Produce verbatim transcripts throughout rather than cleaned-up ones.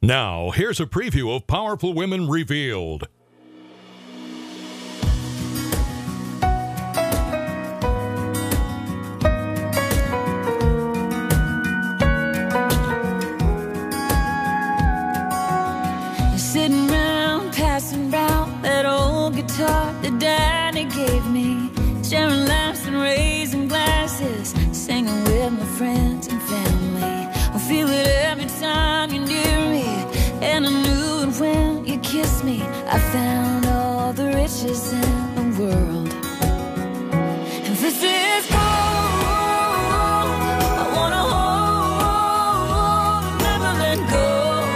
Now, here's a preview of Powerful Women Revealed. Sitting around, passing round that old guitar that Daddy gave me, sharing laughs and raising glasses, singing with my friends and family. I feel it every time you're near me, and I knew it when you kissed me. I found all the riches in the world, and this is gold. I wanna hold, never let go.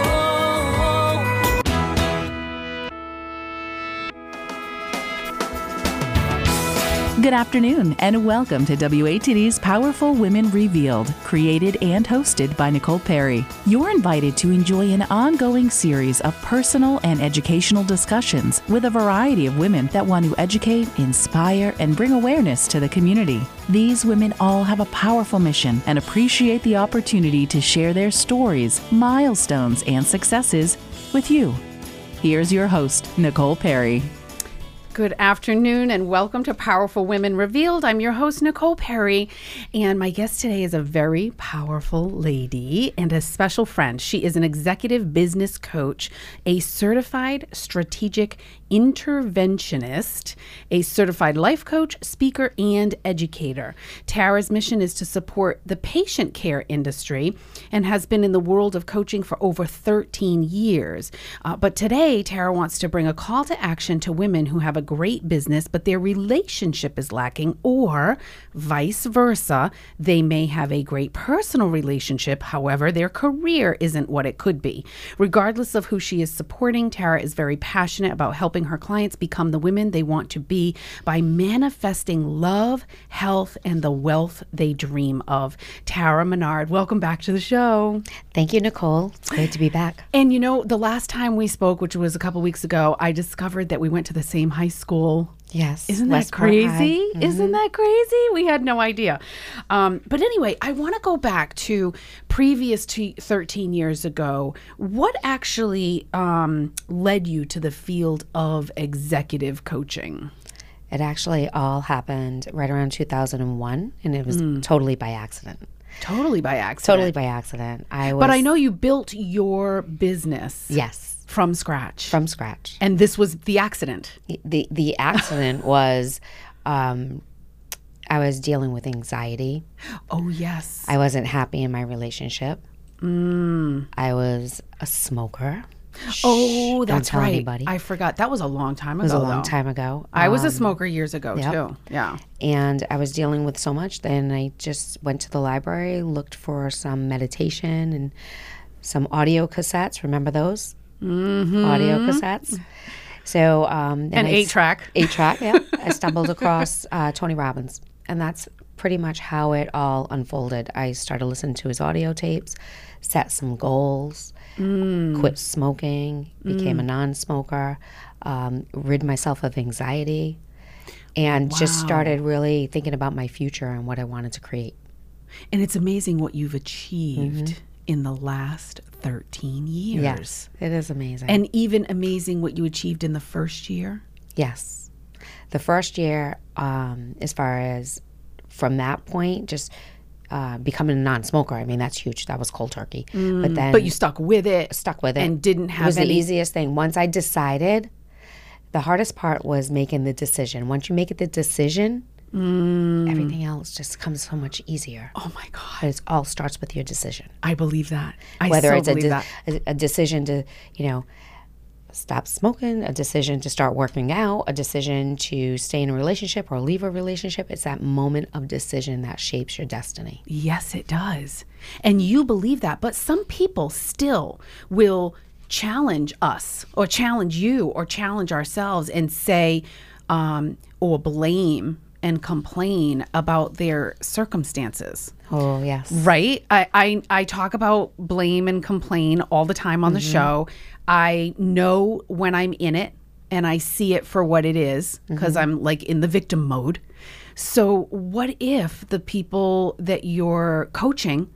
Good afternoon, and welcome to W A T D's Powerful Women Revealed, created and hosted by Nicole Perry. You're invited to enjoy an ongoing series of personal and educational discussions with a variety of women that want to educate, inspire, and bring awareness to the community. These women all have a powerful mission and appreciate the opportunity to share their stories, milestones, and successes with you. Here's your host, Nicole Perry. Good afternoon and welcome to Powerful Women Revealed. I'm your host, Nicole Perry, and my guest today is a very powerful lady and a special friend. She is an executive business coach, a certified strategic interventionist, a certified life coach, speaker, and educator. Tara's mission is to support the patient care industry and has been in the world of coaching for over thirteen years. Uh, but today, Tara wants to bring a call to action to women who have a great business, but their relationship is lacking, or vice versa. They may have a great personal relationship, however, their career isn't what it could be. Regardless of who she is supporting, Tara is very passionate about helping her clients become the women they want to be by manifesting love, health, and the wealth they dream of. Tara Menard, welcome back to the show. Thank you, Nicole. It's great to be back. And you know, the last time we spoke, which was a couple weeks ago, I discovered that we went to the same high school. Yes. Isn't that Westport crazy? High. Mm-hmm. Isn't that crazy? We had no idea. Um, but anyway, I want to go back to previous to thirteen years ago. What actually um, led you to the field of executive coaching? It actually all happened right around two thousand one, and it was mm. totally by accident. Totally by accident. Totally by accident. I was, but I know you built your business. Yes. From scratch. From scratch. And this was the accident. The the accident was um, I was dealing with anxiety. Oh, yes. I wasn't happy in my relationship. Mm. I was a smoker. Oh, Shh, that's don't tell right. Anybody. I forgot. That was a long time ago. It was a long though. time ago. I was um, a smoker years ago, yep. too. Yeah. And I was dealing with so much. Then I just went to the library, looked for some meditation and some audio cassettes. Remember those? Mm-hmm. Audio cassettes. So um, an eight track. Eight track. Yeah. I stumbled across uh, Tony Robbins, and that's pretty much how it all unfolded. I started listening to his audio tapes, set some goals, mm. quit smoking, became mm. a non-smoker, um, rid myself of anxiety, and wow. just started really thinking about my future and what I wanted to create. And it's amazing what you've achieved mm-hmm. in the last thirteen years. Yes, it is amazing. And even amazing what you achieved in the first year? Yes. The first year, um, as far as from that point, just uh, becoming a non-smoker, I mean, that's huge. That was cold turkey. Mm, but then, but you stuck with it. Stuck with it. And didn't have It was any... the easiest thing. Once I decided, the hardest part was making the decision. Once you make it the decision, Mm. everything else just comes so much easier. Oh my God. But it all starts with your decision. I believe that. I Whether so it's a, believe de- that. a, a decision to, you know, stop smoking, a decision to start working out, a decision to stay in a relationship or leave a relationship. It's that moment of decision that shapes your destiny. Yes, it does. And you believe that. But some people still will challenge us or challenge you or challenge ourselves and say, um, or blame and complain about their circumstances. Oh, yes. Right? I, I, I talk about blame and complain all the time on mm-hmm. the show. I know when I'm in it and I see it for what it is because mm-hmm. I'm like in the victim mode. So what if the people that you're coaching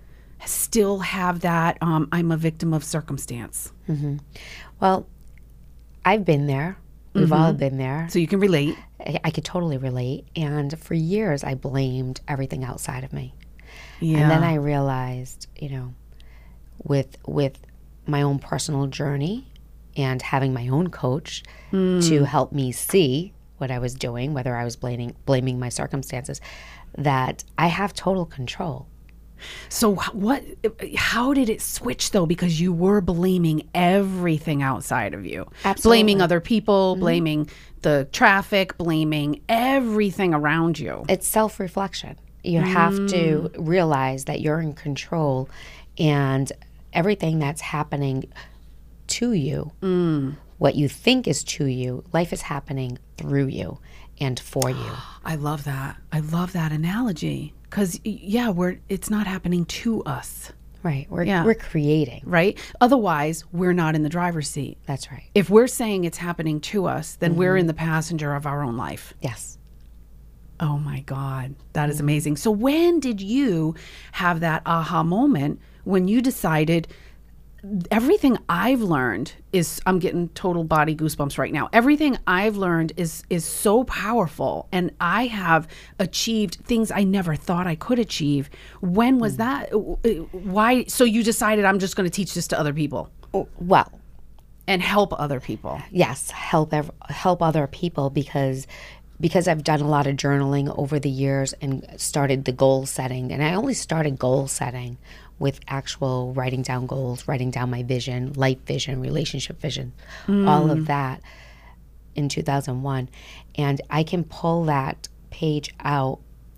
still have that um, I'm a victim of circumstance? Well, I've been there. We've all been there. So you can relate. I, I could totally relate. And for years, I blamed everything outside of me. Yeah. And then I realized, you know, with with my own personal journey and having my own coach to help me see what I was doing, whether I was blaming blaming my circumstances, that I have total control. So wh- what? How did it switch though? Because you were blaming everything outside of you, Absolutely. blaming other people, blaming the traffic, blaming everything around you. It's self-reflection. You have to realize that you're in control, and everything that's happening to you, what you think is to you, life is happening through you and for you. I love that. I love that analogy because yeah, we're it's not happening to us, Right. We're Yeah. we're creating. right? Otherwise, we're not in the driver's seat. That's right. If we're saying it's happening to us, then we're in the passenger of our own life. Yes. Oh my God, that is amazing. So when did you have that aha moment when you decided everything I've learned is, I'm getting total body goosebumps right now. Everything I've learned is is so powerful, and I have achieved things I never thought I could achieve. When was that? Why? So you decided I'm just going to teach this to other people Well, and help other people. yes, help ev- help other people because because I've done a lot of journaling over the years and started the goal setting. And I only started goal setting with actual writing down goals, writing down my vision, life vision, relationship vision, all of that in two thousand one. And I can pull that page out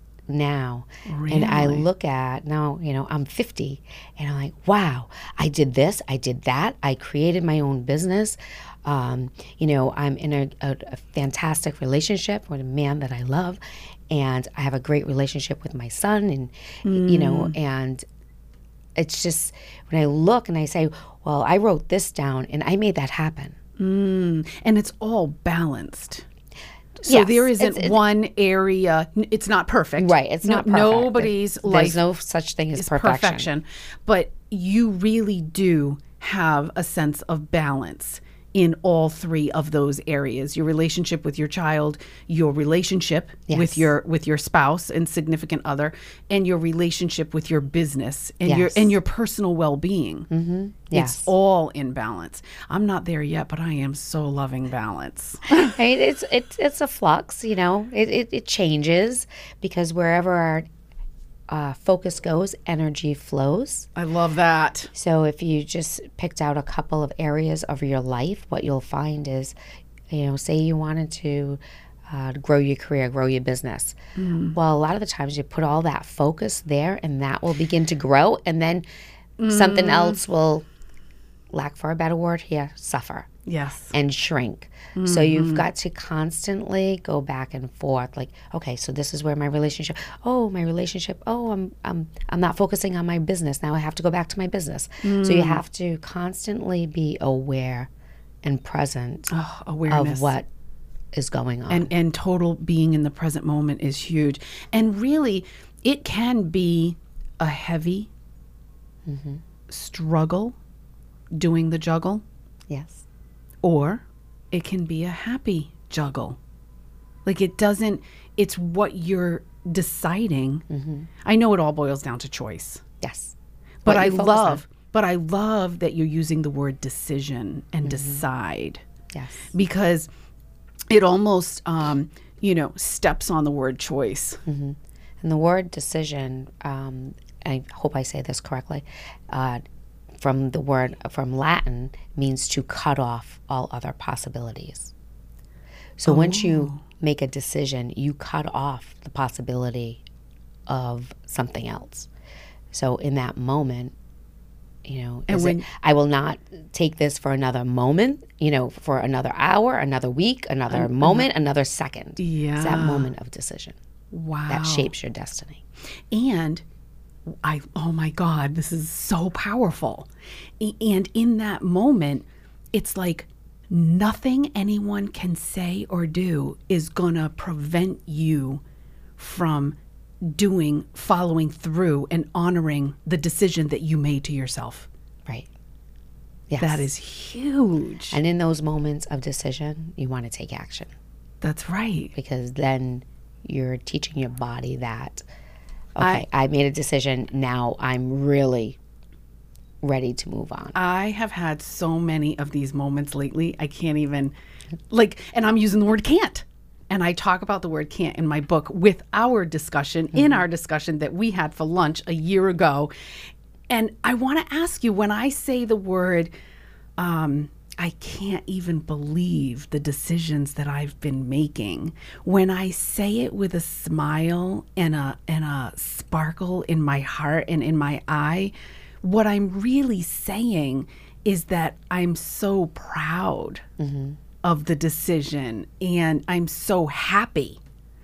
now and I look at now, you know, I'm fifty and I'm like, wow, I did this, I did that, I created my own business. Um, you know, I'm in a, a, a fantastic relationship with a man that I love, and I have a great relationship with my son, and you know, and it's just when I look and I say, well, I wrote this down and I made that happen. And it's all balanced. So Yes, there isn't it's- it's- one area. n- It's not perfect, Right, it's No- not perfect. Nobody's There's life no such thing as is perfection. perfection, but you really do have a sense of balance in all three of those areas: your relationship with your child, your relationship with Yes. your with your spouse and significant other, and your relationship with your business and your Yes. and your personal well-being. Mm-hmm. Yes. It's all in balance. I'm not there yet, but I am so loving balance. I mean, it's it's it's a flux, you know. It it, it changes because wherever our uh, focus goes, energy flows. I love that. So if you just picked out a couple of areas of your life, what you'll find is, you know, say you wanted to uh, grow your career, grow your business. Well, a lot of the times you put all that focus there, and that will begin to grow, and then something else will, lack for a better word here, suffer Yes. and shrink. So you've got to constantly go back and forth. Like, okay, so this is where my relationship. Oh, my relationship. Oh, I'm I'm I'm not focusing on my business now. I have to go back to my business. So you have to constantly be aware and present Oh, awareness of what is going on. and and total being in the present moment is huge. And really, it can be a heavy struggle doing the juggle, yes, or it can be a happy juggle. Like it doesn't, it's what you're deciding. I know it all boils down to choice, yes. but What I you focus love, but I love that you're using the word decision and decide, on. Yes, because it almost, um, you know, steps on the word choice. and the word decision. Um, I hope I say this correctly. Uh, from the word from Latin means to cut off all other possibilities. So once you make a decision, you cut off the possibility of something else. So in that moment, you know, And is when- it, I will not take this for another moment, you know, for another hour, another week, another moment, another second. It's that Yeah. moment of decision Wow. that shapes your destiny. And I, oh my God, this is so powerful. A- And in that moment, it's like nothing anyone can say or do is gonna prevent you from doing, following through, and honoring the decision that you made to yourself. Right. Yes. That is huge. And in those moments of decision, you want to take action. That's right. Because then you're teaching your body that, okay, I, I made a decision. Now I'm really ready to move on. I have had so many of these moments lately. I can't even, like, and I'm using the word can't. And I talk about the word can't in my book with our discussion, mm-hmm. in our discussion that we had for lunch a year ago. And I want to ask you, when I say the word, um, I can't even believe the decisions that I've been making. When I say it with a smile and a and a sparkle in my heart and in my eye, what I'm really saying is that I'm so proud mm-hmm. of the decision, and I'm so happy.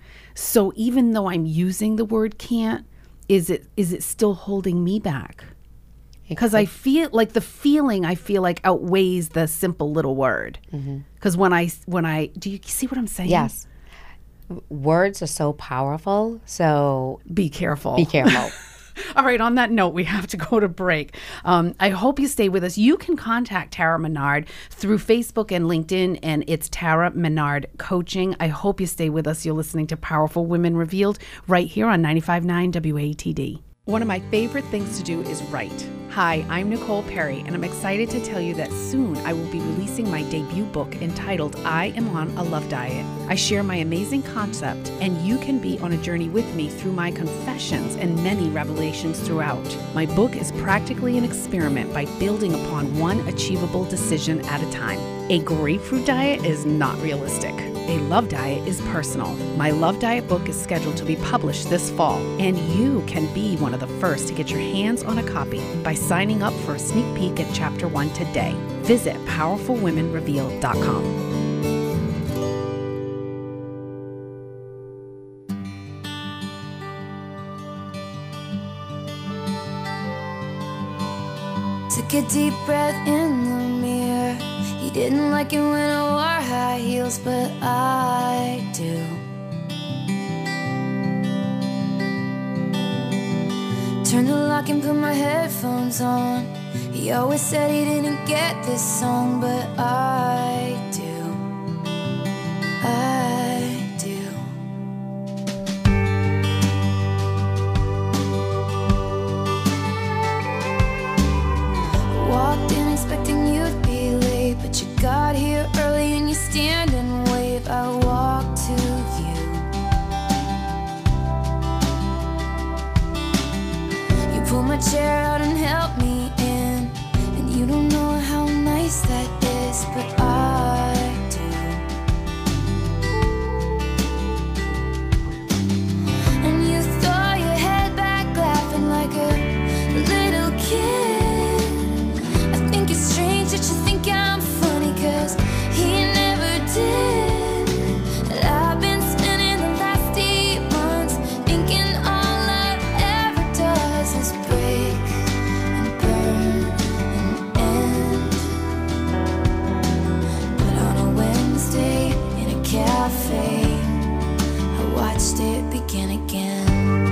So even though I'm using the word can't, is it is it still holding me back? Because I feel like the feeling I feel like outweighs the simple little word. Because mm-hmm. when I when I do you see what I'm saying? Yes. Words are so powerful. So be careful. Be careful. All right, on that note, we have to go to break. Um, I hope you stay with us. You can contact Tara Menard through Facebook and LinkedIn, and it's Tara Menard Coaching. I hope you stay with us. You're listening to Powerful Women Revealed right here on ninety-five point nine W A T D. One of my favorite things to do is write. Hi, I'm Nicole Perry, and I'm excited to tell you that soon I will be releasing my debut book entitled I Am on a Love Diet. I share my amazing concept, and you can be on a journey with me through my confessions and many revelations throughout. My book is practically an experiment by building upon one achievable decision at a time. A grapefruit diet is not realistic. A love diet is personal. My Love Diet book is scheduled to be published this fall, and you can be one of the first to get your hands on a copy by signing up for a sneak peek at Chapter one today. Visit powerful women revealed dot com. Took a deep breath in the mirror. He didn't like it when I wore high heels, but I do. Turned the lock and put my headphones on. He always said he didn't get this song, but I do. I do. Walked in expecting you'd be late, but you got here early and you stand and wave. I walk to you. You pull my chair out and help me in, and you don't know how nice that is, but I do. And you throw your head back laughing like a little kid. I think it's strange that you think I'm funny, 'cause he never did. And I've been spending the last eight months thinking all love ever does is break and burn and end. But on a Wednesday in a cafe, I watched it begin again.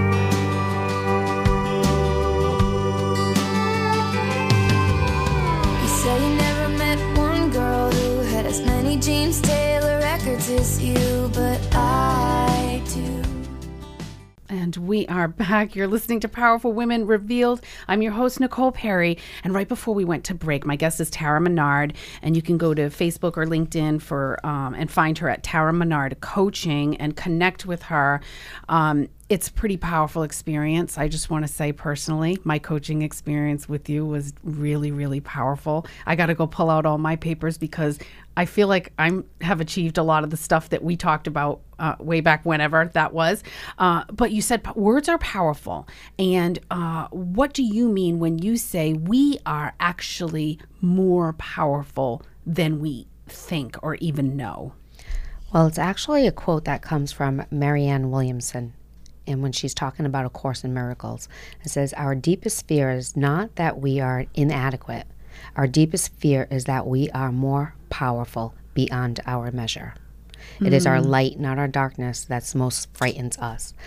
You say you never met one girl who had as many James Taylor records as you, but I do. And we are back. You're listening to Powerful Women Revealed. I'm your host, Nicole Perry. And right before we went to break, my guest is Tara Menard. And you can go to Facebook or LinkedIn for um, and find her at Tara Menard Coaching and connect with her. Um, it's a pretty powerful experience. I just want to say personally, my coaching experience with you was really, really powerful. I got to go pull out all my papers because I feel like I have achieved a lot of the stuff that we talked about uh, way back whenever that was. Uh, but you said words are powerful. And uh, what do you mean when you say we are actually more powerful than we think or even know? Well, it's actually a quote that comes from Marianne Williamson. And when she's talking about A Course in Miracles, it says, our deepest fear is not that we are inadequate. Our deepest fear is that we are more powerful beyond our measure. Mm. It is our light, not our darkness, that's most frightens us.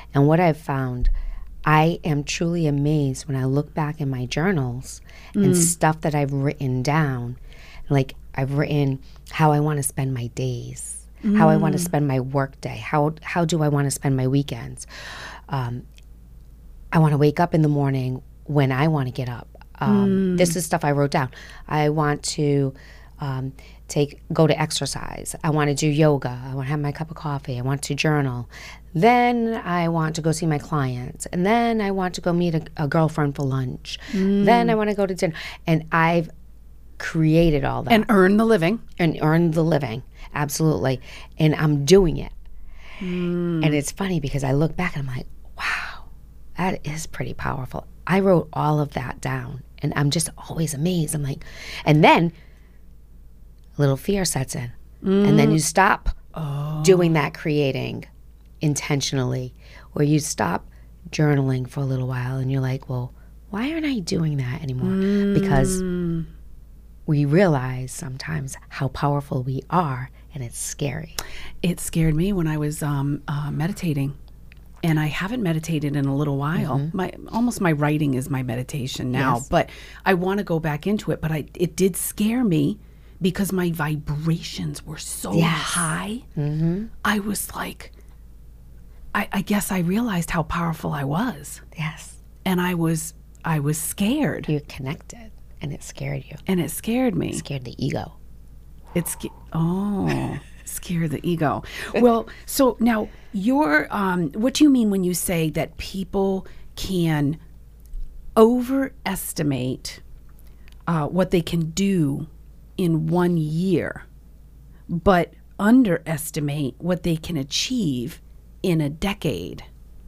And what I've found, I am truly amazed when I look back in my journals and stuff that I've written down. Like I've written how I want to spend my days, mm. how I want to spend my work day, how how do I want to spend my weekends. Um, I want to wake up in the morning when I want to get up. Um, mm. This is stuff I wrote down. I want to um, take go to exercise. I want to do yoga. I want to have my cup of coffee. I want to journal. Then I want to go see my clients. And then I want to go meet a, a girlfriend for lunch. Mm. Then I want to go to dinner. And I've created all that. And earn the living. And earn the living. Absolutely. And I'm doing it. Mm. And it's funny because I look back and I'm like, wow, that is pretty powerful. I wrote all of that down. And I'm just always amazed. I'm like, and then a little fear sets in. Mm. And then you stop oh. doing that creating intentionally, or you stop journaling for a little while and you're like, well, why aren't I doing that anymore? Mm. Because we realize sometimes how powerful we are, and it's scary. It scared me when I was um, uh, meditating, and I haven't meditated in a little while. Mm-hmm. My almost my writing is my meditation now, yes. but I want to go back into it. But I it did scare me because my vibrations were so yes. high. Mm-hmm. I was like, I, I guess I realized how powerful I was. Yes, and I was I was scared. You're connected. And it scared you. And it scared me. It scared the ego. It's sca- oh, scared the ego. Well, so now you're, um, what do you mean when you say that people can overestimate uh, what they can do in one year, but underestimate what they can achieve in a decade?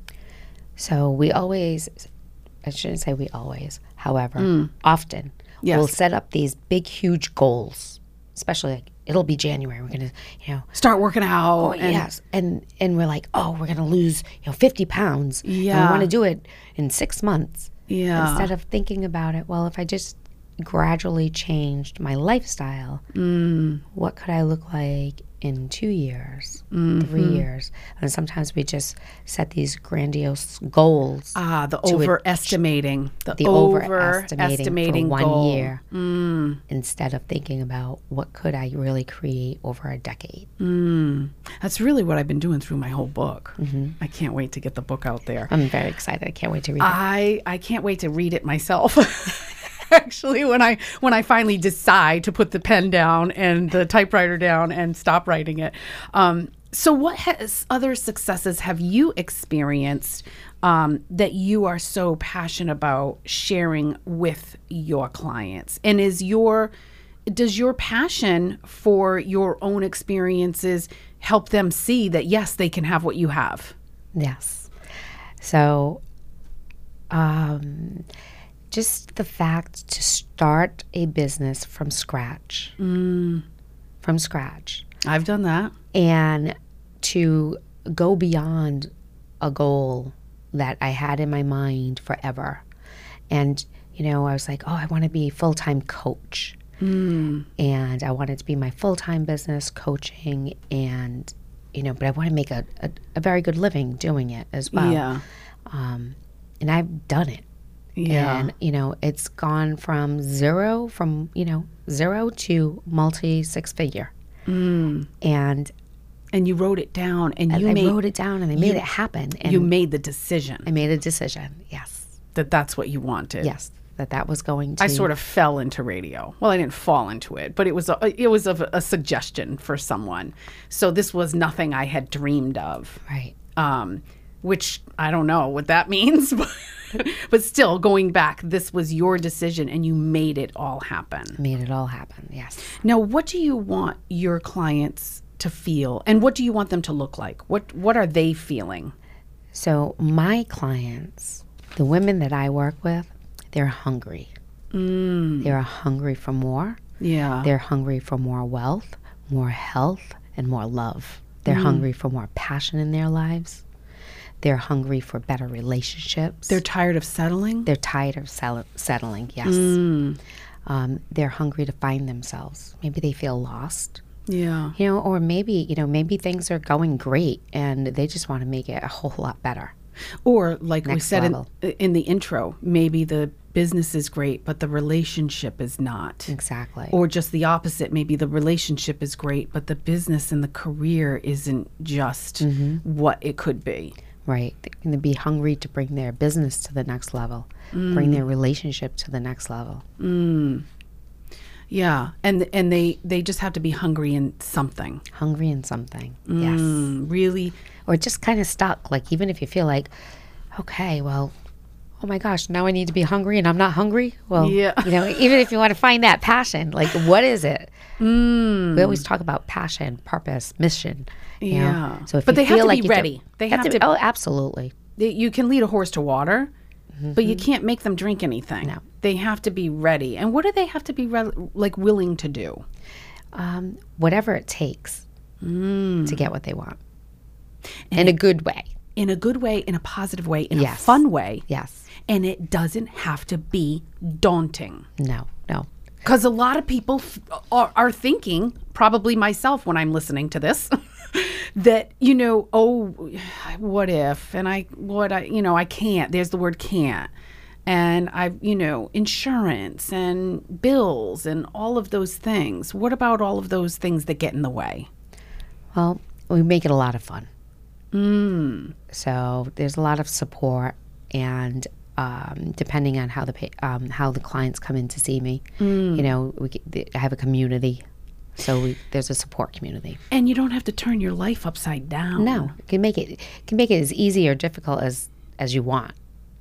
So we always, I shouldn't say we always, however, mm. often yes. we'll set up these big, huge goals, especially like it'll be January. We're going to, you know, start working out. Oh, and yes. And, and we're like, oh, we're going to lose, you know, fifty pounds. Yeah. And we want to do it in six months. Yeah. Instead of thinking about it, well, if I just gradually changed my lifestyle, mm. what could I look like in two years, mm-hmm. three years? And sometimes we just set these grandiose goals. Ah, the overestimating. The, the overestimating, overestimating for one goal. year Mm. instead of thinking about what could I really create over a decade. Mm. That's really what I've been doing through my whole book. Mm-hmm. I can't wait to get the book out there. I'm very excited. I can't wait to read I, it. I can't wait to read it myself. Actually, when I when I finally decide to put the pen down and the typewriter down and stop writing it. Um, so what has other successes have you experienced um, that you are so passionate about sharing with your clients? And is your does your passion for your own experiences help them see that, yes, they can have what you have? Yes. So um just the fact to start a business from scratch, mm. from scratch. I've done that. And to go beyond a goal that I had in my mind forever. And, you know, I was like, oh, I want to be a full-time coach. Mm. And I wanted to be my full-time business coaching and, you know, but I want to make a, a, a very good living doing it as well. Yeah. Um, and I've done it. Yeah. And, you know, it's gone from zero, from, you know, zero to multi six figure. Mm. And and you wrote it down and you I made, wrote it down and I made you, it happen. And you made the decision. I made a decision, yes. That that's what you wanted. Yes, that that was going to. I sort of fell into radio. Well, I didn't fall into it, but it was a, it was a, a suggestion for someone. So this was nothing I had dreamed of. Right. Um, which I don't know what that means, but, but still, going back, this was your decision and you made it all happen. Made it all happen, yes. Now, what do you want your clients to feel, and what do you want them to look like? What What are they feeling? So my clients, the women that I work with, they're hungry. Mm. They're hungry for more. Yeah. They're hungry for more wealth, more health, and more love. They're mm. hungry for more passion in their lives. They're hungry for better relationships. They're tired of settling? They're tired of sell- settling, yes. Mm. Um, they're hungry to find themselves. Maybe they feel lost. Yeah. You know, or maybe, you know, maybe things are going great and they just want to make it a whole lot better. Or like we Next said in, level. in the intro, maybe the business is great, but the relationship is not. Exactly. Or just the opposite. Maybe the relationship is great, but the business and the career isn't just Mm-hmm. what it could be. Right. They're going to be hungry to bring their business to the next level, bring their relationship to the next level. Yeah. And and they, they just have to be hungry in something. Hungry in something. Yes. Mm, really. Or just kind of stuck. Like, even if you feel like, okay, well, oh my gosh, now I need to be hungry and I'm not hungry. Well, Yeah. you know, even if you want to find that passion, like, what is it? Mm. We always talk about passion, purpose, mission. You know? Yeah. So if But you they have feel to like be you don't- ready. They have to- Oh, absolutely. They, you can lead a horse to water, but you can't make them drink anything. No. They have to be ready. And what do they have to be re- like willing to do? Um, whatever it takes to get what they want. In a good way. In a good way, in a positive way, in a Yes. fun way. Yes. And it doesn't have to be daunting. No, no. Because a lot of people f- are, are thinking, probably myself when I'm listening to this, that, you know, oh, what if? And I, what I, you know, I can't. There's the word can't. And I, you know, insurance and bills and all of those things. What about all of those things that get in the way? Well, we make it a lot of fun. Mm. So there's a lot of support, and um, depending on how the pa- um, how the clients come in to see me, you know, we get, the, I have a community, so we, there's a support community. And you don't have to turn your life upside down. No, you can make it can make it as easy or difficult as as you want.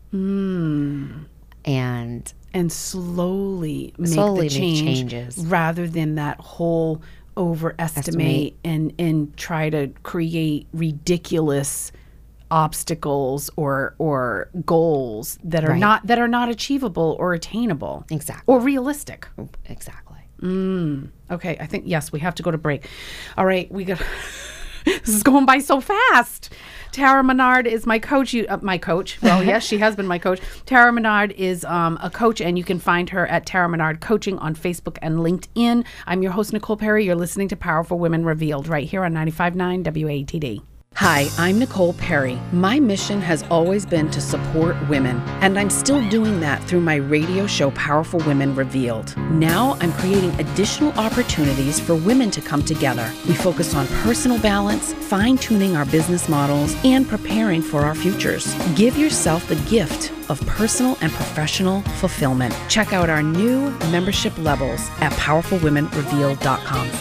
Mm. And And slowly make Slowly the make change changes. rather than that whole overestimate Estimate. and and try to create ridiculous obstacles or or goals that are Right. not that are not achievable or attainable Exactly. or realistic. exactly. Okay, I think yes, we have to go to break. All right, we got this is going by so fast. Tara Menard is my coach. You, uh, my coach. Well, yes, she has been my coach. Tara Menard is um, a coach, and you can find her at Tara Menard Coaching on Facebook and LinkedIn. I'm your host, Nicole Perry. You're listening to Powerful Women Revealed right here on ninety-five point nine W A T D. Hi, I'm Nicole Perry. My mission has always been to support women, and I'm still doing that through my radio show, Powerful Women Revealed. Now I'm creating additional opportunities for women to come together. We focus on personal balance, fine-tuning our business models, and preparing for our futures. Give yourself the gift of personal and professional fulfillment. Check out our new membership levels at powerful women revealed dot com.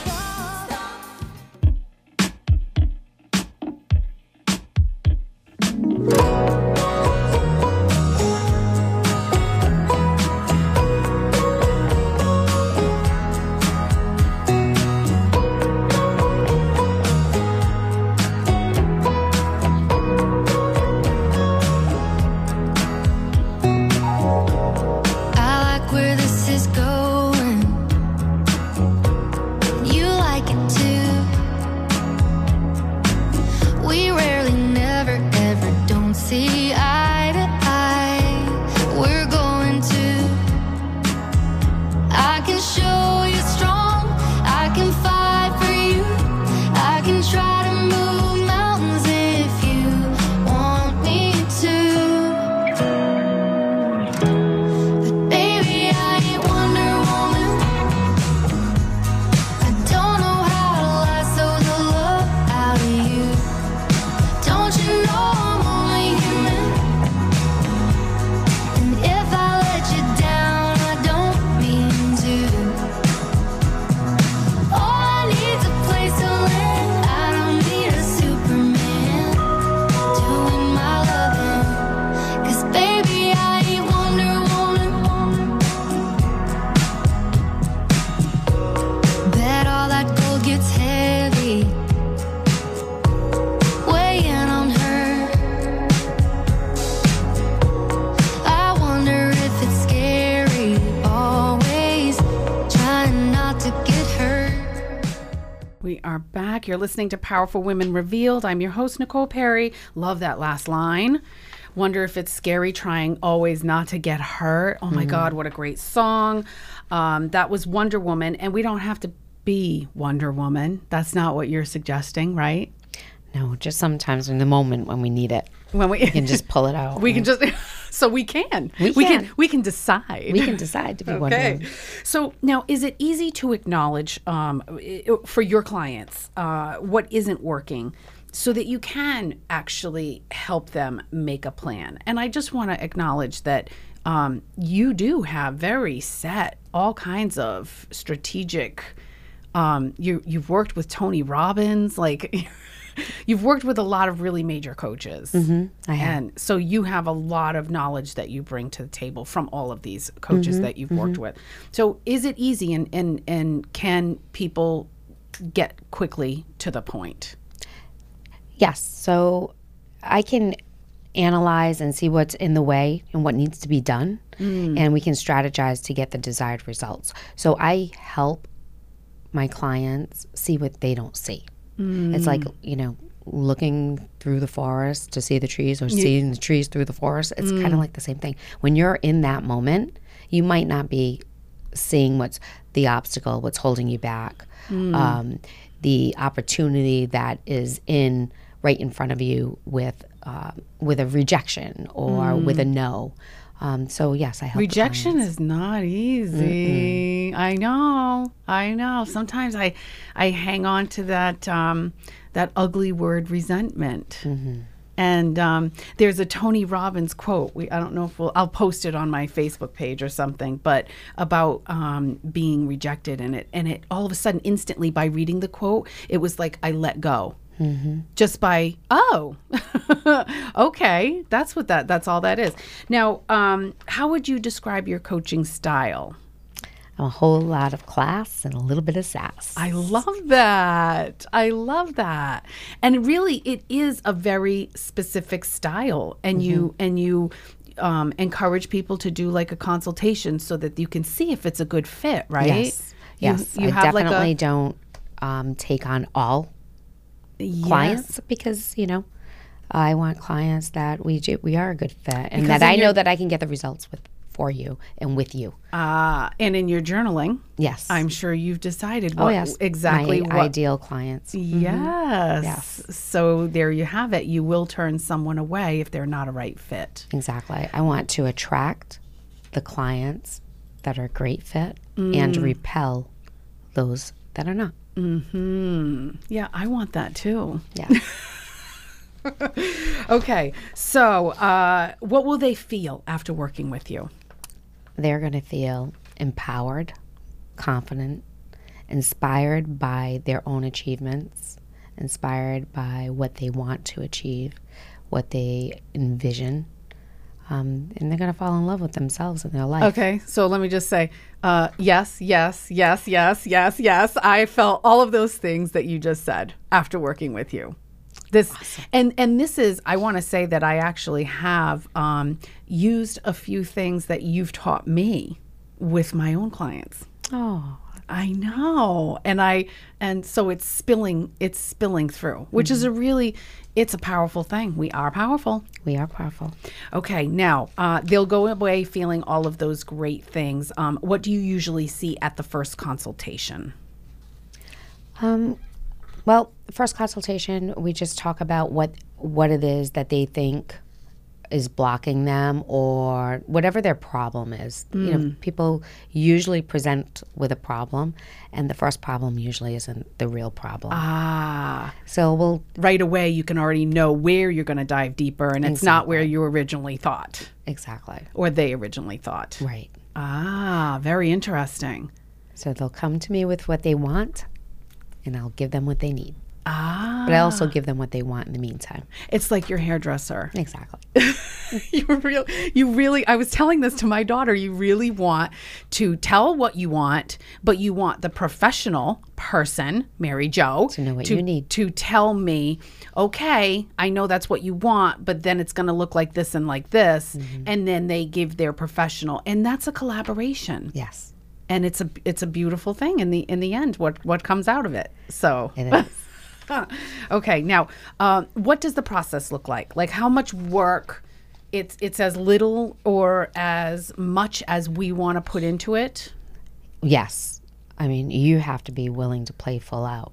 I like where this is going. You like it too. We rarely, never, ever don't see eye to eye. We're going to. I can show you strong. I can fight for you. I can try to move mountains if you want me to. But baby, I ain't Wonder Woman. I don't know how to lasso the love out of you. Don't you know I'm only human? And if I let you down, I don't mean to. All I need's a place to land. I don't need a Superman doing my loving. 'Cause baby, I ain't Wonder Woman. Bet all that gold gets heavy, weighing on her. I wonder if it's scary, always trying not to get hurt. We are back. You're listening to Powerful Women Revealed. I'm your host, Nicole Perry. Love that last line. Wonder if it's scary trying always not to get hurt. Oh my God, what a great song. Um, that was Wonder Woman, and we don't have to be Wonder Woman. That's not what you're suggesting, right? No, just sometimes in the moment when we need it. when we You can just pull it out. we can just so we can We we can. can we can decide. We can decide to be Okay. wondering. So now, is it easy to acknowledge um, i- for your clients uh, what isn't working so that you can actually help them make a plan? And I just want to acknowledge that um, you do have very set, all kinds of strategic. Um, you you've worked with Tony Robbins, like. You've worked with a lot of really major coaches. I have. And so you have a lot of knowledge that you bring to the table from all of these coaches Mm-hmm, that you've worked with. So is it easy and, and, and can people get quickly to the point? Yes. So I can analyze and see what's in the way and what needs to be done. And we can strategize to get the desired results. So I help my clients see what they don't see. It's like, you know, looking through the forest to see the trees or seeing the trees through the forest. It's kind of like the same thing. When you're in that moment, you might not be seeing what's the obstacle, what's holding you back, um, the opportunity that is in right in front of you with uh, with a rejection or with a no. Um, so yes, I help. the Rejection clients. is not easy. I know. I know. Sometimes I, I hang on to that um, that ugly word resentment. And um, there's a Tony Robbins quote. We I don't know if we'll I'll post it on my Facebook page or something, but about um, being rejected, and it and it all of a sudden instantly by reading the quote, it was like I let go. Just by oh okay, that's what that that's all that is. Now um how would you describe your coaching style? A whole lot of class and a little bit of sass. I love that. I love that. And really it is a very specific style, and you and you um, encourage people to do like a consultation so that you can see if it's a good fit, right? Yes, You- yes. you I have like a- definitely don't um, take on all clients because you know I want clients that we do, we are a good fit and Because that in I know your- that I can get the results with for you and with you. Uh, and in your journaling, Yes. I'm sure you've decided oh what yes, exactly my what ideal clients. Yes. Yes. So there you have it. You will turn someone away if they're not a right fit. Exactly. I want to attract the clients that are a great fit and repel those that are not. Yeah, I want that too. Yeah. Okay. So, uh, what will they feel after working with you? They're going to feel empowered, confident, inspired by their own achievements, inspired by what they want to achieve, what they envision. Um, and they're going to fall in love with themselves and their life. Okay. So let me just say, uh, yes, yes, yes, yes, yes, yes. I felt all of those things that you just said after working with you. This and and this is I want to say that I actually have um, used a few things that you've taught me with my own clients. Oh, I know. And I and so it's spilling it's spilling through, which is a really it's a powerful thing. We are powerful. we are powerful. Okay, now uh, they'll go away feeling all of those great things. Um, what do you usually see at the first consultation? Um, well, first consultation, we just talk about what what it is that they think is blocking them or whatever their problem is. You know, people usually present with a problem, and the first problem usually isn't the real problem. Ah, So we'll right away you can already know where you're going to dive deeper, and it's not where you originally thought exactly or they originally thought. right. Ah, very interesting. So they'll come to me with what they want, and I'll give them what they need. Ah, But I also give them what they want in the meantime. it's like your hairdresser. Exactly. you real you really I was telling this to my daughter, you really want to tell what you want, but you want the professional person, Mary Jo, To know what to, you need. to tell me, okay, I know that's what you want, but then it's going to look like this and like this, Mm-hmm. and then they give their professional, and that's a collaboration. Yes, And it's a it's a beautiful thing in the in the end what what comes out of it. So it is. okay, now, um, what does the process look like? Like, how much work? It's it's as little or as much as we want to put into it. Yes. I mean, you have to be willing to play full out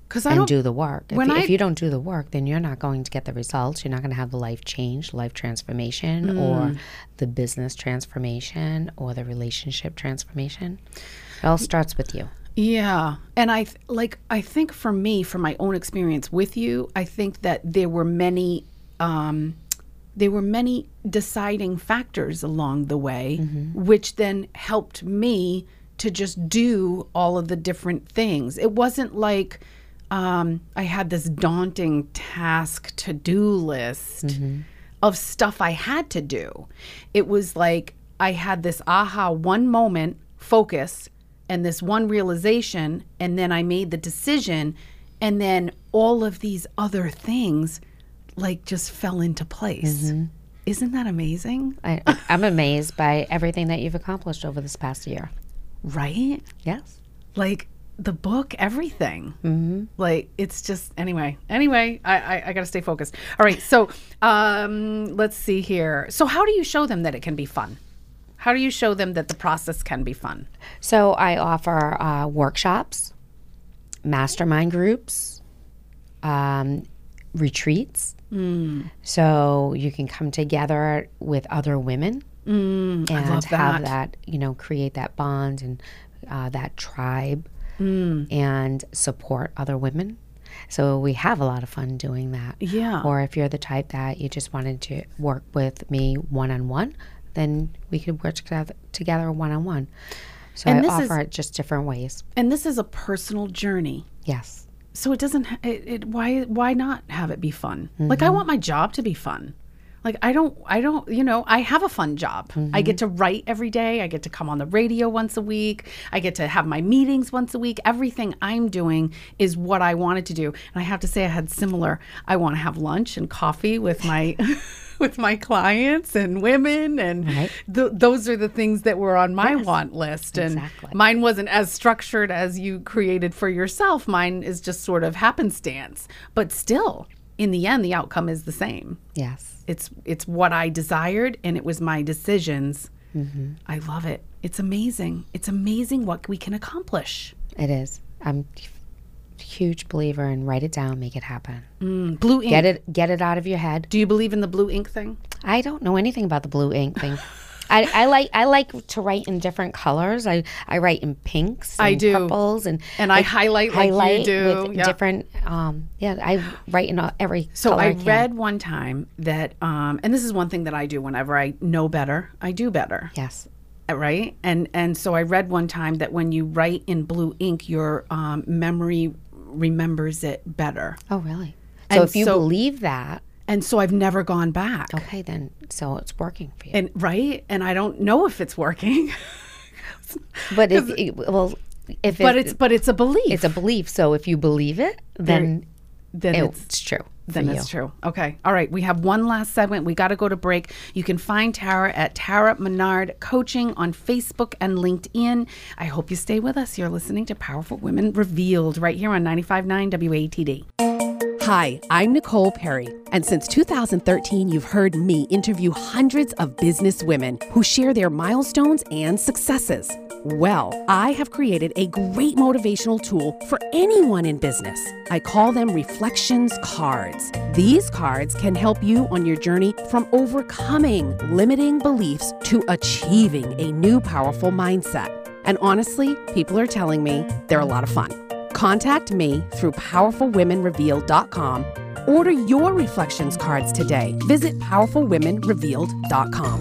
'Cause I and don't- do the work. If, when you- I- if you don't do the work, then you're not going to get the results. You're not going to have the life change, life transformation, Mm. or the business transformation, or the relationship transformation. It all starts with you. Yeah. And I th- like I think for me, from my own experience with you, I think that there were many um there were many deciding factors along the way, which then helped me to just do all of the different things. It wasn't like um I had this daunting task to-do list of stuff I had to do. It was like I had this aha one moment focus and this one realization, and then I made the decision, and then all of these other things like just fell into place. Isn't that amazing? I, I'm amazed by everything that you've accomplished over this past year. Right? Yes. Like the book, everything. Mm-hmm. Like it's just anyway. Anyway, I, I I gotta stay focused. All right, so um, let's see here. So how do you show them that it can be fun? How do you show them that the process can be fun? So I offer uh, workshops, mastermind groups, um, retreats. Mm. So you can come together with other women Mm, I and love have that. that, you know, create that bond and uh, that tribe Mm. and support other women. So we have a lot of fun doing that. Yeah. Or if you're the type that you just wanted to work with me one-on-one, then we could work together, together one-on-one. So And I this offer is- it just different ways. And this is a personal journey. Yes. So it doesn't. ha- It, it why why not have it be fun? Like I want my job to be fun. Like I don't I don't you know I have a fun job. I get to write every day. I get to come on the radio once a week. I get to have my meetings once a week. Everything I'm doing is what I wanted to do. And I have to say I had similar. I want to have lunch and coffee with my. with my clients and women and Right. th- those are the things that were on my want list, and exactly. mine wasn't as structured as you created for yourself. Mine is just sort of happenstance, but still in the end the outcome is the same. Yes. It's it's what I desired, and it was my decisions. I love it. It's amazing. It's amazing what we can accomplish. It is. I'm a huge believer in write it down, make it happen. Mm, blue ink. Get it get it out of your head. Do you believe in the blue ink thing? I don't know anything about the blue ink thing. I, I like I like to write in different colors. I, I write in pinks and I do. purples and And I highlight like you highlight do. with Yeah. different um yeah, I write in all- every So color I can. read one time that, um, and this is one thing that I do whenever I know better, I do better, Yes. right? And and so I read one time that when you write in blue ink, your um, memory remembers it better. Oh really? And So if you so- believe that, And so I've never gone back. okay then so it's working for you. And right, and I don't know if it's working, but if it, well if but it- it's but it's a belief. it's a belief. So if you believe it, then then it's, it's true. Then for it's you. true. Okay. All right. We have one last segment. We got to go to break. You can find Tara at Tara Menard Coaching on Facebook and LinkedIn. I hope you stay with us. You're listening to Powerful Women Revealed right here on ninety-five point nine W A T D. Hi, I'm Nicole Perry, and since two thousand thirteen, you've heard me interview hundreds of business women who share their milestones and successes. Well, I have created a great motivational tool for anyone in business. I call them Reflections Cards. These cards can help you on your journey from overcoming limiting beliefs to achieving a new powerful mindset. And honestly, people are telling me they're a lot of fun. Contact me through powerful women revealed dot com. Order your Reflections cards today. Visit powerful women revealed dot com.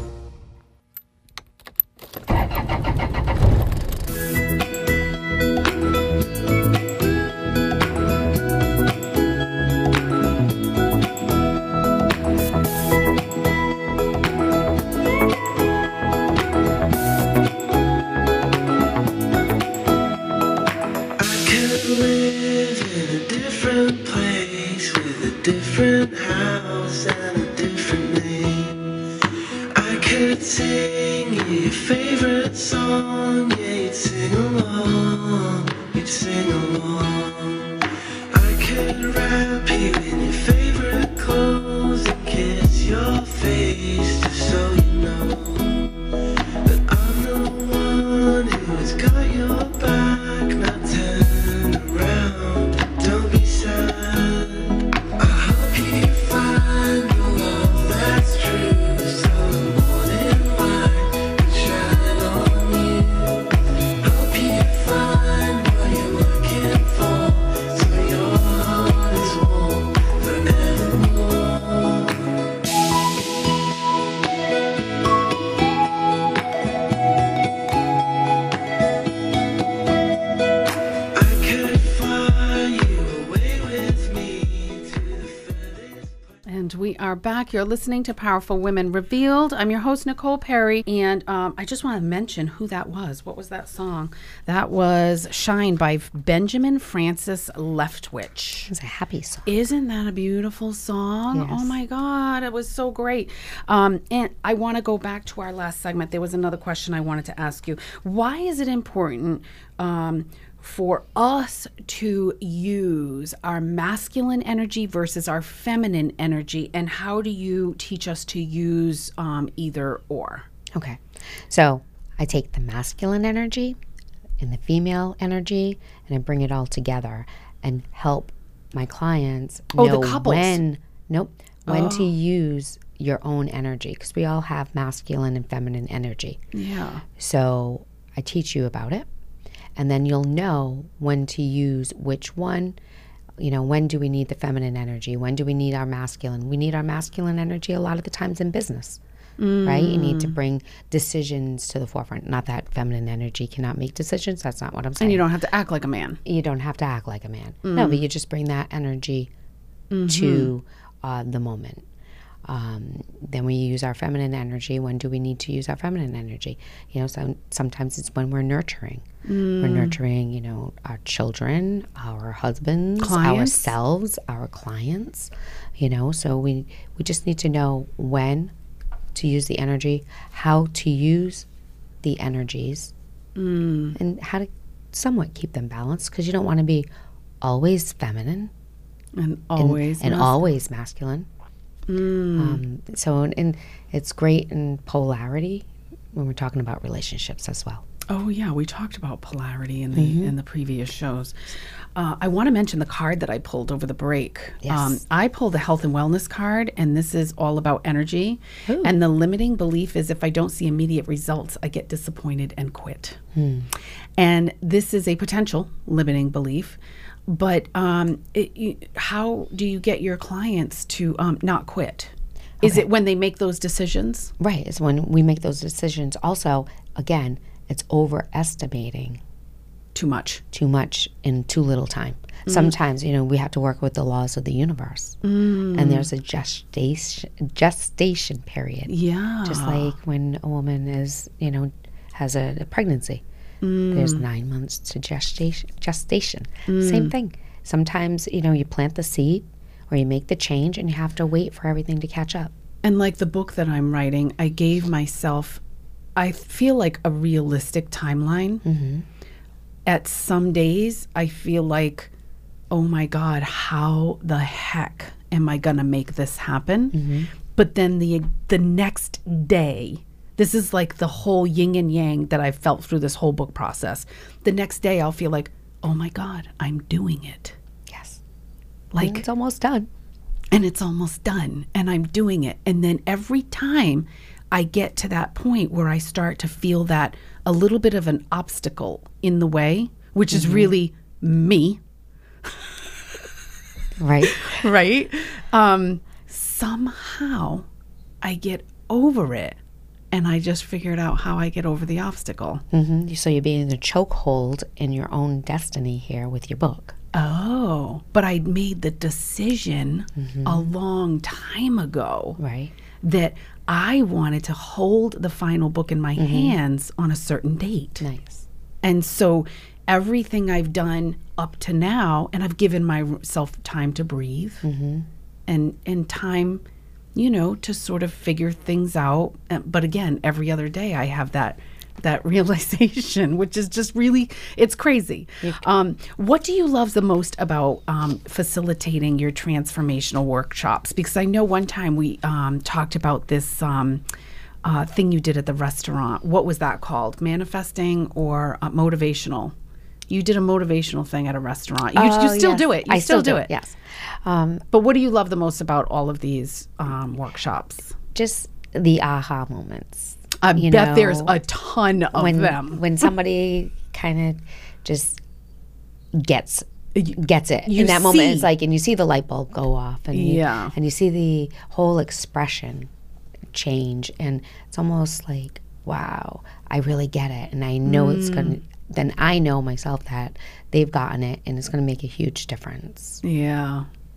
I could live in a different place with a different house and a different name. I could sing you your favorite song, yeah, you'd sing along, you'd sing along. I could wrap you in your favorite clothes and kiss your face just so you know that I'm the one who has got your back. Now turn around, don't be And we are back. You're listening to Powerful Women Revealed. I'm your host, Nicole Perry. And um, I just want to mention who that was. What was that song? That was Shine by Benjamin Francis Leftwich. It's a happy song. Isn't that a beautiful song? Yes. Oh my God, it was so great. Um, and I want to go back to our last segment. There was another question I wanted to ask you. Why is it important um, for us to use our masculine energy versus our feminine energy, and how do you teach us to use um, either or? Okay. So I take the masculine energy and the female energy and I bring it all together and help my clients Oh, the know couples. when, nope, when Oh. to use your own energy, because we all have masculine and feminine energy. Yeah. So I teach you about it, and then you'll know when to use which one. You know, when do we need the feminine energy? When do we need our masculine? We need our masculine energy a lot of the times in business, right? You need to bring decisions to the forefront. Not that feminine energy cannot make decisions. That's not what I'm saying. And you don't have to act like a man. You don't have to act like a man. No, but you just bring that energy to uh, the moment. Um, then we use our feminine energy. When do we need to use our feminine energy? You know, so sometimes it's when we're nurturing. We're nurturing, you know, our children, our husbands, Clients. ourselves, our clients. You know, so we we just need to know when to use the energy, how to use the energies, and how to somewhat keep them balanced, because you don't want to be always feminine And and- always. and mas- always masculine. Um, so, and it's great in polarity when we're talking about relationships as well. Oh yeah, we talked about polarity in the in the previous shows. Uh, I want to mention the card that I pulled over the break. Um, Yes. I pulled a health and wellness card, and this is all about energy. And the limiting belief is if I don't see immediate results, I get disappointed and quit. And this is a potential limiting belief. But um, it, you, how do you get your clients to um, not quit? Is it when they make those decisions? Right. It's when we make those decisions. Also, again, it's overestimating Too much. too much in too little time. Sometimes, you know, we have to work with the laws of the universe. Mm. And there's a gestation gestation period. Yeah. Just like when a woman is, you know, has a, a pregnancy. There's nine months to gestation. gestation. Same thing. Sometimes, you know, you plant the seed or you make the change and you have to wait for everything to catch up. And like the book that I'm writing, I gave myself, I feel like a realistic timeline. At some days, I feel like, oh my God, how the heck am I going to make this happen? But then the the next day, this is like the whole yin and yang that I've felt through this whole book process. The next day, I'll feel like, oh my God, I'm doing it. Yes. Like, It's almost done. and it's almost done and I'm doing it. And then every time I get to that point where I start to feel that a little bit of an obstacle in the way, which is really me, Right? right? Um, somehow I get over it and I just figured out how I get over the obstacle. hmm So you're being in a chokehold in your own destiny here with your book. Oh, but I made the decision a long time ago. Right. That I wanted to hold the final book in my hands on a certain date. Nice. And so everything I've done up to now, and I've given myself time to breathe and, and time, you know, to sort of figure things out. Uh, But again, every other day I have that that realization, which is just really, it's crazy. Um, what do you love the most about um, facilitating your transformational workshops? Because I know one time we um, talked about this um, uh, thing you did at the restaurant. What was that called? Manifesting or uh, motivational? You did a motivational thing at a restaurant. You, you Oh, still yes. do it. You I still, do it. Yes. Um, But what do you love the most about all of these um, workshops? just the aha moments. I you bet know, there's a ton of when, them. When somebody kind of just gets gets it You in that moment, it's see. like, and you see the light bulb go off, and you, Yeah. and you see the whole expression change, and it's almost like, wow, I really get it, and I know it's gonna. Then I know myself that they've gotten it, and it's gonna make a huge difference. Yeah.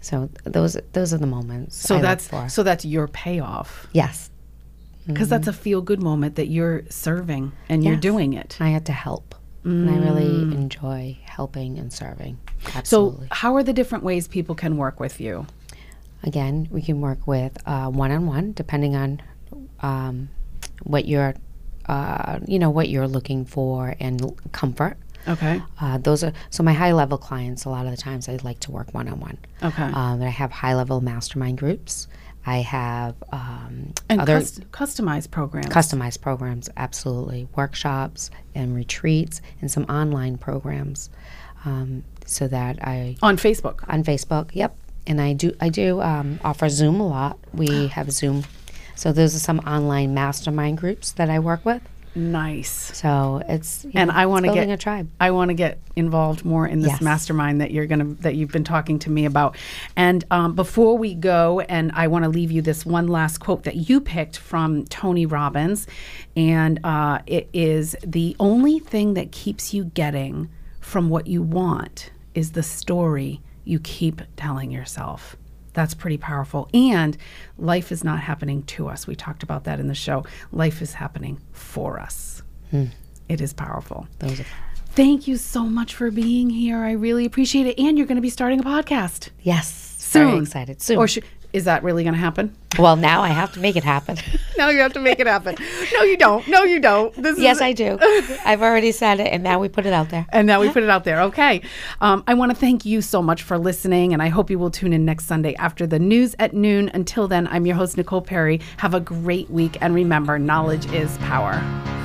So those those are the moments. So I look that's for. so that's your payoff. Yes. Because that's a feel-good moment that you're serving and you're Yes. doing it. I had to help. And I really enjoy helping and serving. So Absolutely. how are the different ways people can work with you? Again, we can work with uh, one-on-one, depending on um, what you're, uh, you know, what you're looking for and l- comfort. Okay. Uh, those are so my high-level clients. A lot of the times, I like to work one-on-one. Okay. Um, I have high-level mastermind groups. I have um, And other cus- customized programs. customized programs, absolutely, workshops and retreats, and some online programs, um, so that I on Facebook. on Facebook. Yep, and I do I do um, offer Zoom a lot. We have Zoom, so those are some online mastermind groups that I work with. Nice. So it's you And know, I want to it's building get a tribe. I want to get involved more in this Yes. mastermind that you're gonna that you've been talking to me about. And um, before we go, and I want to leave you this one last quote that you picked from Tony Robbins, and uh, it is the only thing that keeps you getting from what you want is the story you keep telling yourself. That's pretty powerful. And life is not happening to us. We talked about that in the show. Life is happening for us. It is powerful. Those are Thank you so much for being here. I really appreciate it. And you're going to be starting a podcast yes, soon. very excited soon. Or sh- is that really going to happen? well, now I have to make it happen. No, you have to make it happen. No, you don't. No, you don't. This yes, is I do. I've already said it, and now we put it out there. And now we put it out there. Okay. Um, I want to thank you so much for listening, and I hope you will tune in next Sunday after the news at noon. Until then, I'm your host, Nicole Perry. Have a great week, and remember, knowledge is power.